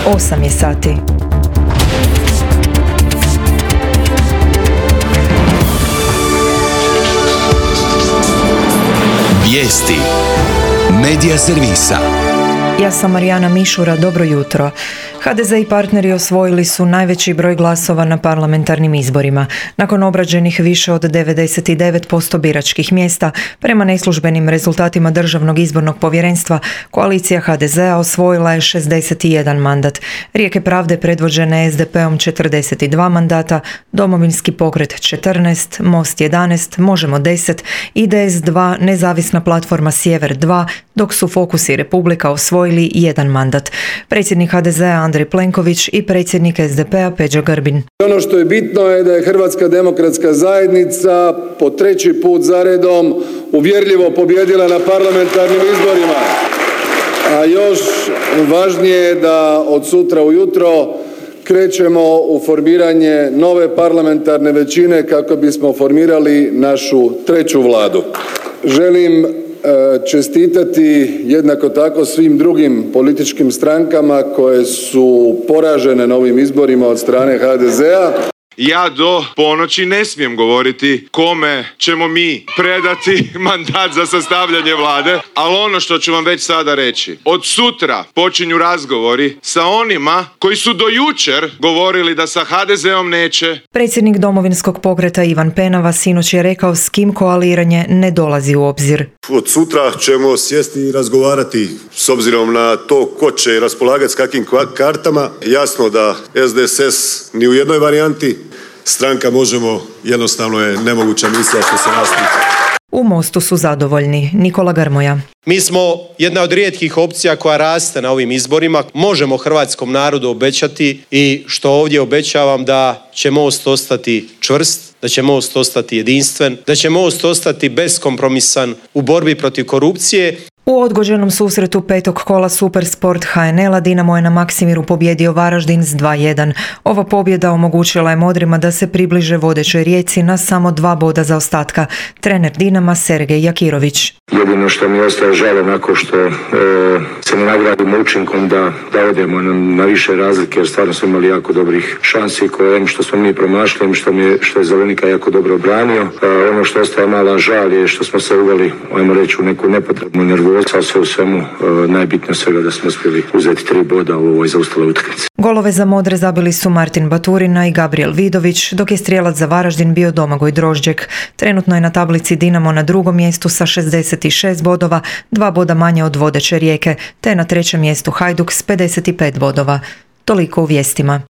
8 je sati. Vijesti Medija servisa. Ja sam Marijana Mišura, dobro jutro. HDZ i partneri osvojili su najveći broj glasova na parlamentarnim izborima. Nakon obrađenih više od 99% biračkih mjesta, prema neslužbenim rezultatima Državnog izbornog povjerenstva, koalicija HDZ-a osvojila je 61 mandat. Rijeke pravde predvođene SDP-om 42 mandata, Domovinski pokret 14, Most 11, Možemo 10, IDS 2, Nezavisna platforma Sjever 2, dok su Fokus i Republika osvojili 1 mandat. Predsjednik HDZ-a Andrej Plenković i predsjednik SDP-a Peđa Grbin. Ono što je bitno je da je Hrvatska demokratska zajednica po treći put za redom uvjerljivo pobijedila na parlamentarnim izborima. A još važnije je da od sutra ujutro krećemo u formiranje nove parlamentarne većine kako bismo formirali našu treću vladu. Želim čestitati jednako tako svim drugim političkim strankama koje su poražene na ovim izborima od strane HDZ-a. Ja do ponoći ne smijem govoriti kome ćemo mi predati mandat za sastavljanje vlade, ali ono što ću vam već sada reći, od sutra počinju razgovori sa onima koji su do jučer govorili da sa HDZ-om neće. Predsjednik Domovinskog pokreta Ivan Penava sinoć je rekao s kim koaliranje ne dolazi u obzir. Od sutra ćemo sjesti i razgovarati s obzirom na to ko će raspolagati s kakvim kartama. Jasno da SDSS ni u jednoj varijanti, stranka Možemo jednostavno je nemoguća misija što se nas tiče. U Mostu su zadovoljni. Nikola Grmoja. Mi smo jedna od rijetkih opcija koja raste na ovim izborima. Možemo hrvatskom narodu obećati i što ovdje obećavam da će Most ostati čvrst, da će Most ostati jedinstven, da će Most ostati beskompromisan u borbi protiv korupcije. U odgođenom susretu petog kola Supersport HNL-a Dinamo je na Maksimiru pobijedio Varaždin s 2:1. Ova pobjeda omogućila je modrima da se približe vodećoj Rijeci na samo 2 boda zaostatka. Trener Dinama Sergej Jakirović. Jedino što mi ostaje žal nakon što se ne nagradimo učinkom da odemo na više razlike, jer stvarno smo imali jako dobrih šansi koje što smo mi promašili, što je Zelenika jako dobro obranio. Ono što ostaje mala žal je što smo se uveli, ajmo reći, u neku nepotrebnu nervozu, a sve u svemu najbitnije svega da smo uspjeli uzeti 3 boda u ovoj zaostaloj utakmici. Golove za modre zabili su Martin Baturina i Gabriel Vidović, dok je strijelac za Varaždin bio Domagoj Drožđek. Trenutno je na tablici Dinamo na 2. mjestu sa 66 bodova, 2 boda manje od vodeće Rijeke, te na 3. mjestu Hajduk s 55 bodova. Toliko u vijestima.